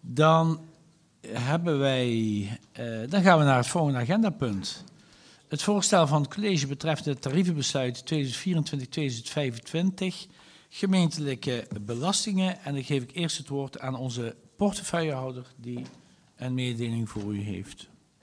Dan gaan we naar het volgende agendapunt. Het voorstel van het college betreffende het tarievenbesluit 2024-2025, gemeentelijke belastingen. En dan geef ik eerst het woord aan onze portefeuillehouder die een mededeling voor u heeft.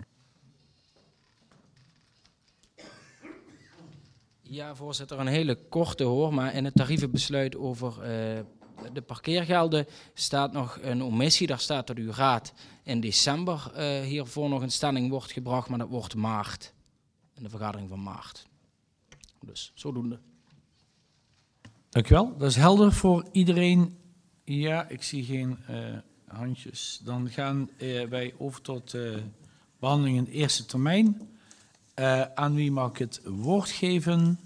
Ja, voorzitter, een hele korte hoor, maar in het tarievenbesluit over de parkeergelden staat nog een omissie. Daar staat dat uw raad in december hiervoor nog in stemming wordt gebracht, maar dat wordt maart, in de vergadering van maart. Dus zodoende. Dank u wel. Dat is helder voor iedereen. Ja, ik zie geen handjes. Dan gaan wij over tot behandeling in de eerste termijn. Aan wie mag ik het woord geven?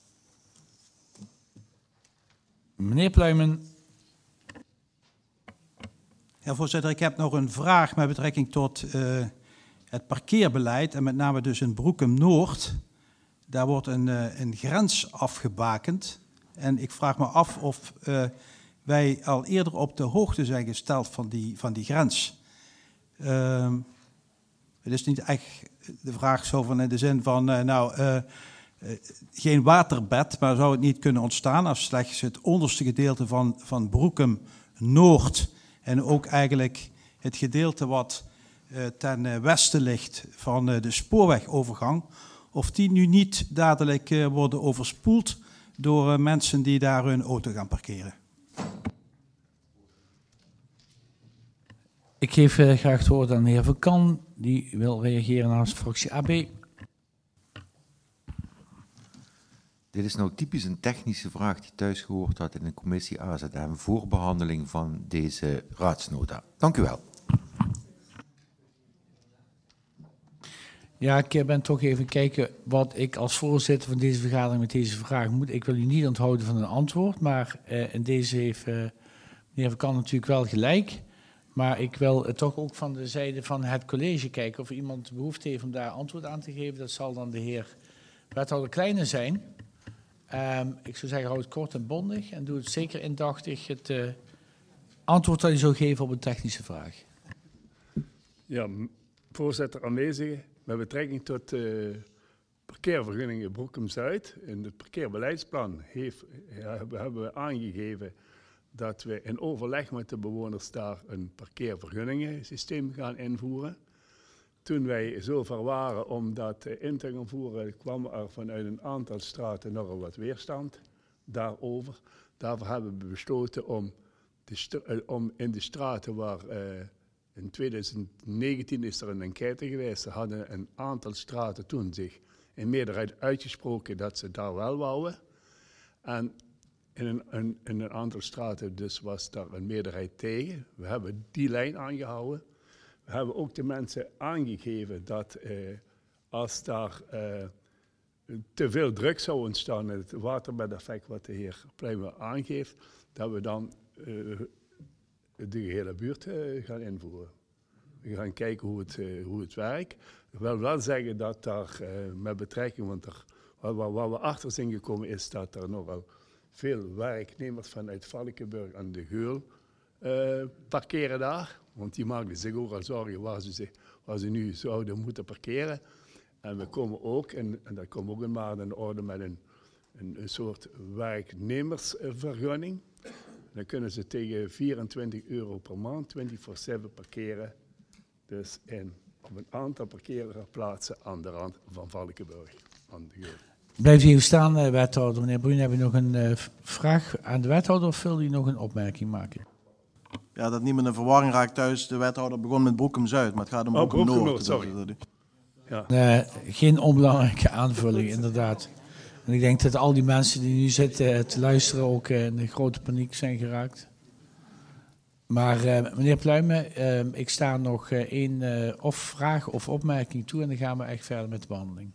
Meneer Pluimen. Ja, voorzitter, ik heb nog een vraag met betrekking tot het parkeerbeleid. En met name dus in Broekum-Noord. Daar wordt een grens afgebakend. En ik vraag me af of wij al eerder op de hoogte zijn gesteld van die grens. Het is niet echt de vraag zo van in de zin van, geen waterbed, maar zou het niet kunnen ontstaan als slechts het onderste gedeelte van Broekum-Noord en ook eigenlijk het gedeelte wat ten westen ligt van de spoorwegovergang, of die nu niet dadelijk worden overspoeld door mensen die daar hun auto gaan parkeren. Ik geef graag het woord aan de heer Van Kan, die wil reageren namens fractie AB. Dit is nou typisch een technische vraag die thuis gehoord had in de commissie AZM voor behandeling van deze raadsnota. Dank u wel. Ja, ik ben toch even kijken wat ik als voorzitter van deze vergadering met deze vraag moet. Ik wil u niet onthouden van een antwoord, maar in deze heeft meneer Van Kan natuurlijk wel gelijk. Maar ik wil toch ook van de zijde van het college kijken of iemand behoefte heeft om daar antwoord aan te geven. Dat zal dan de heer wethouder Kleine zijn. Ik zou zeggen, houd het kort en bondig en doe het zeker indachtig het antwoord dat je zou geven op een technische vraag. Ja, voorzitter aanwezigen, met betrekking tot parkeervergunningen Broekum-Zuid. In het parkeerbeleidsplan hebben we aangegeven dat we in overleg met de bewoners daar een parkeervergunningensysteem gaan invoeren. Toen wij zover waren om dat in te gaan voeren, kwam er vanuit een aantal straten nogal wat weerstand daarover. Daarvoor hebben we besloten om in de straten waar in 2019 is er een enquête geweest. Er hadden een aantal straten toen zich in meerderheid uitgesproken dat ze daar wel wouden. En in een aantal straten dus was daar een meerderheid tegen. We hebben die lijn aangehouden. We hebben ook de mensen aangegeven dat als daar te veel druk zou ontstaan, het waterbedeffect wat de heer Pluimen aangeeft, dat we dan de hele buurt gaan invoeren. We gaan kijken hoe het werkt. Ik wil wel zeggen dat daar met betrekking, want waar we achter zijn gekomen is dat er nogal veel werknemers vanuit Valkenburg en de Geul parkeren daar. Want die maken zich ook al zorgen waar ze nu zouden moeten parkeren. En we komen ook, en dat komt ook in maart in orde met een soort werknemersvergunning. Dan kunnen ze tegen €24 per maand 24/7 parkeren. Dus op een aantal parkeerplaatsen aan de rand van Valkenburg. Aan de Geul. Blijft u staan, wethouder. Meneer Bruin, heb je nog een vraag aan de wethouder of wil u nog een opmerking maken? Ja, dat niemand in verwarring raakt thuis. De wethouder begon met Broekum-Zuid, maar het gaat om Broekum-Noord. Sorry. Ja. Geen onbelangrijke aanvulling, inderdaad. En ik denk dat al die mensen die nu zitten te luisteren ook in de grote paniek zijn geraakt. Maar meneer Pluimen, ik sta nog één of vraag of opmerking toe en dan gaan we echt verder met de behandeling.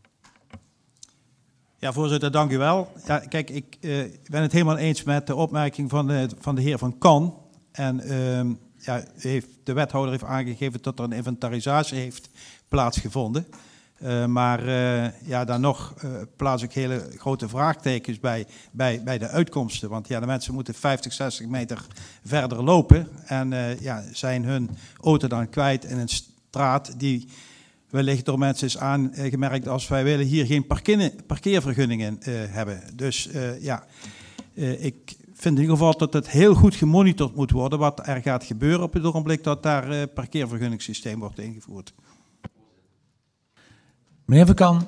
Ja, voorzitter, dank u wel. Ja, kijk, ik ben het helemaal eens met de opmerking van de heer Van Kan. En de wethouder heeft aangegeven dat er een inventarisatie heeft plaatsgevonden. Ja, dan nog plaats ik hele grote vraagtekens bij de uitkomsten. Want ja, de mensen moeten 50, 60 meter verder lopen. En ja, zijn hun auto dan kwijt in een straat die wellicht door mensen is aangemerkt als wij willen hier geen parkeervergunningen hebben. Dus ik vind in ieder geval dat het heel goed gemonitord moet worden wat er gaat gebeuren op het ogenblik dat daar parkeervergunningssysteem wordt ingevoerd. Meneer Verkan.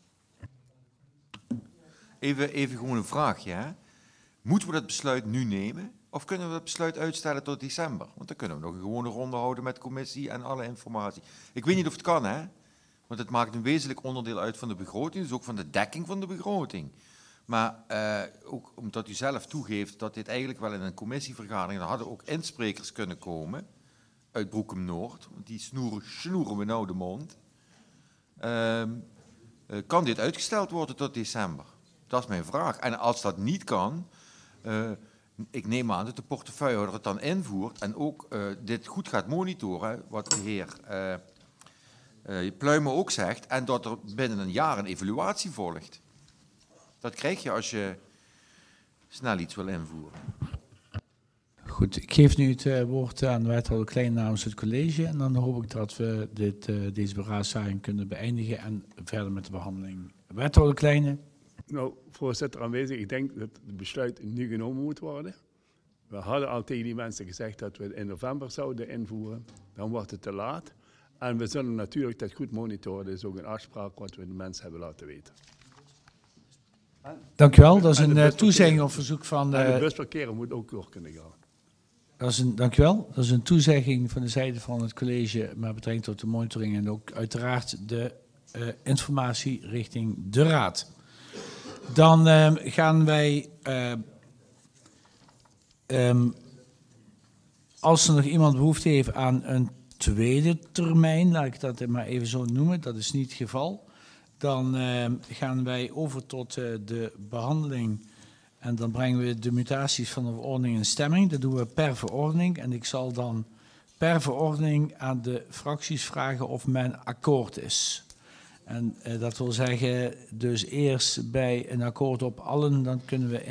Even gewoon een vraagje. Hè? Moeten we dat besluit nu nemen? Of kunnen we dat besluit uitstellen tot december? Want dan kunnen we nog een gewone ronde houden met de commissie en alle informatie. Ik weet niet of het kan, hè? Want het maakt een wezenlijk onderdeel uit van de begroting, dus ook van de dekking van de begroting. Maar ook omdat u zelf toegeeft dat dit eigenlijk wel in een commissievergadering, dan hadden ook insprekers kunnen komen uit Broekem-Noord, want die snoeren we nou de mond. Kan dit uitgesteld worden tot december? Dat is mijn vraag. En als dat niet kan, ik neem aan dat de portefeuillehouder het dan invoert en ook dit goed gaat monitoren, wat de heer Pluimen ook zegt, en dat er binnen een jaar een evaluatie volgt. Dat krijg je als je snel iets wil invoeren. Goed, ik geef nu het woord aan de wethouder Klein namens het college. En dan hoop ik dat we deze beraadslaging kunnen beëindigen en verder met de behandeling. Wethouder Kleine. Nou, voorzitter aanwezig, ik denk dat het besluit nu genomen moet worden. We hadden al tegen die mensen gezegd dat we het in november zouden invoeren. Dan wordt het te laat. En we zullen natuurlijk dat goed monitoren. Dat is ook een afspraak wat we de mensen hebben laten weten. Dank u wel. Dat is een toezegging op verzoek van... En de busparkeren moet ook door kunnen gaan. Dank u wel. Dat is een toezegging van de zijde van het college met betrekking tot de monitoring en ook uiteraard de informatie richting de raad. Dan gaan wij, als er nog iemand behoefte heeft aan een tweede termijn, laat ik dat maar even zo noemen, dat is niet het geval. Dan gaan wij over tot de behandeling en dan brengen we de mutaties van de verordening in stemming. Dat doen we per verordening en ik zal dan per verordening aan de fracties vragen of men akkoord is. En dat wil zeggen, dus eerst bij een akkoord op allen, dan kunnen we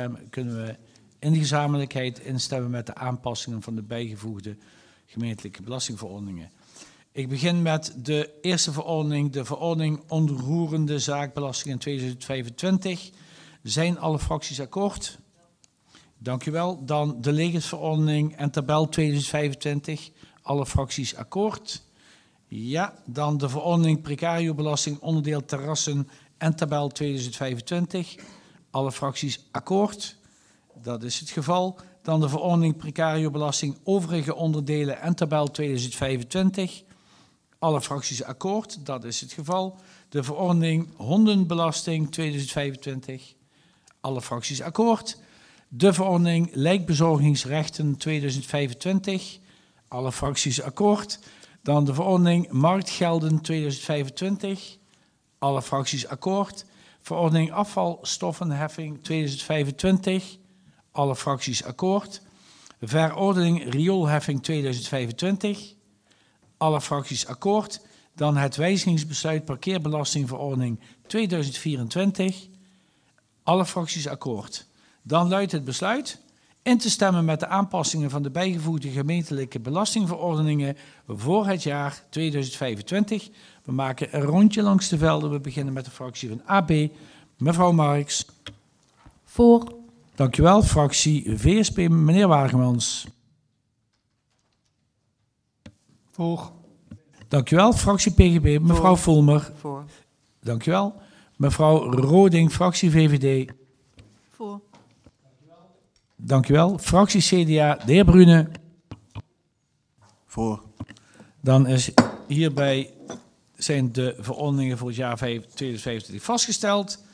in de gezamenlijkheid instemmen met de aanpassingen van de bijgevoegde gemeentelijke belastingverordeningen. Ik begin met de eerste verordening, de verordening onroerende zaakbelasting in 2025. Zijn alle fracties akkoord? Dank u wel. Dan de legersverordening en tabel 2025. Alle fracties akkoord? Ja. Dan de verordening precariobelasting onderdeel terrassen en tabel 2025. Alle fracties akkoord? Dat is het geval. Dan de verordening precariobelasting overige onderdelen en tabel 2025. Alle fracties akkoord, dat is het geval. De verordening hondenbelasting 2025. Alle fracties akkoord. De verordening lijkbezorgingsrechten 2025. Alle fracties akkoord. Dan de verordening marktgelden 2025. Alle fracties akkoord. Verordening afvalstoffenheffing 2025. Alle fracties akkoord. Verordening rioolheffing 2025. Alle fracties akkoord. Dan het wijzigingsbesluit parkeerbelastingverordening 2024. Alle fracties akkoord. Dan luidt het besluit in te stemmen met de aanpassingen van de bijgevoegde gemeentelijke belastingverordeningen voor het jaar 2025. We maken een rondje langs de velden. We beginnen met de fractie van AB. Mevrouw Marks. Voor. Dank u wel. Fractie VSP, meneer Wagemans. Voor. Dank u wel. Fractie PGB, mevrouw Vollmer. Voor. Dank u wel. Mevrouw Roding, fractie VVD. Voor. Dank u wel. Fractie CDA, de heer Brune. Voor. Dan is hierbij zijn de verordeningen voor het jaar 2025 vastgesteld.